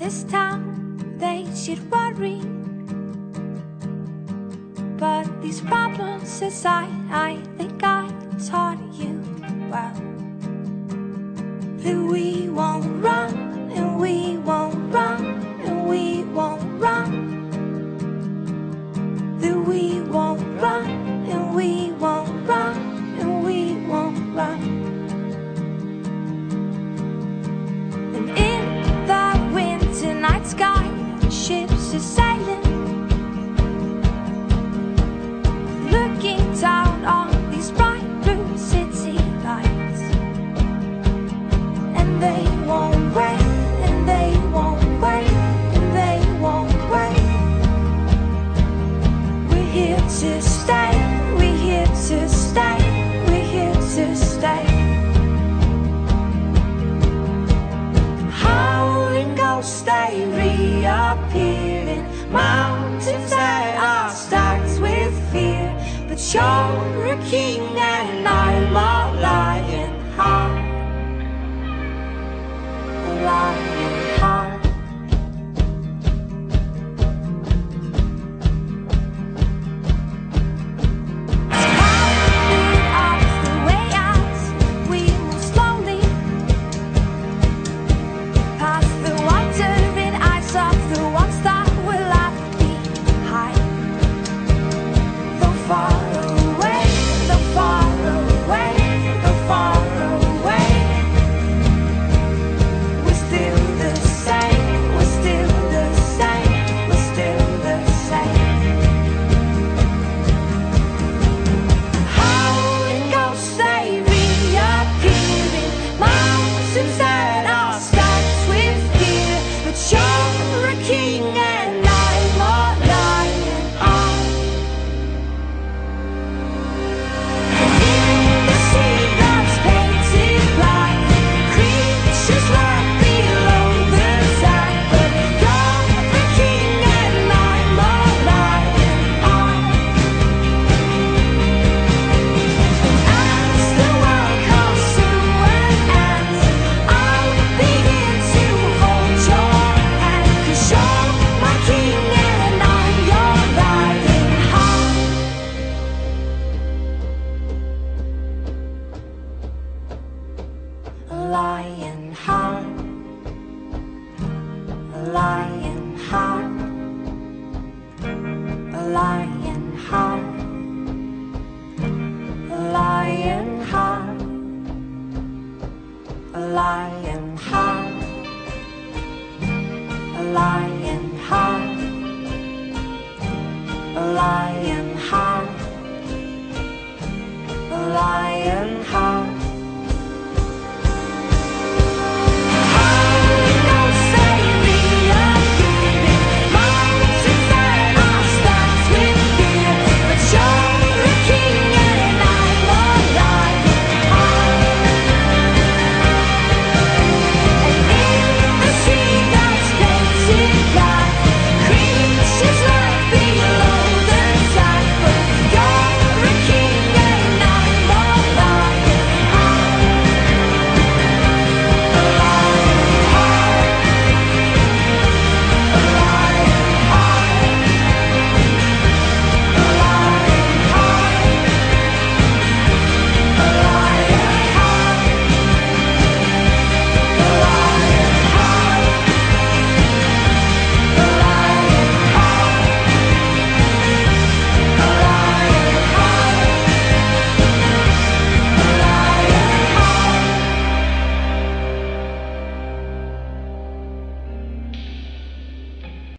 this town, they should worry. But these problems aside, I think I taught you well that we won't run, and we won't run, and we won't run, that we won't run, and we won't run, and we won't run. And in the winter night sky, ships are sailing, looking down on these bright blue city lights. And they won't wait, and they won't wait, and they won't wait. We're here to stay, we're here to stay, we're here to stay. Howling ghosts, they reappear in mountains that are stacked with fear. But you're a king and I'm a lion heart, a lion heart. Climbing up the way as we move slowly past the wandering eyes of the ones that were left behind. Though far away, though far away, though far away, we're still the same, we're still the same, we're still the same. Howling ghosts, they reappear in mountains that are stacked with fear. But you're a king and I'm a lion heart. In the sea that's painted black, creatures lurk below the tide. But you're the king and I'm a lion heart. As the world comes to an end, I'll be here to hold your hand. 'Cause you're my king and I'm your lion heart. A lion heart, a lion heart, a lion heart, a lion heart, a lion heart, a lion heart, a lion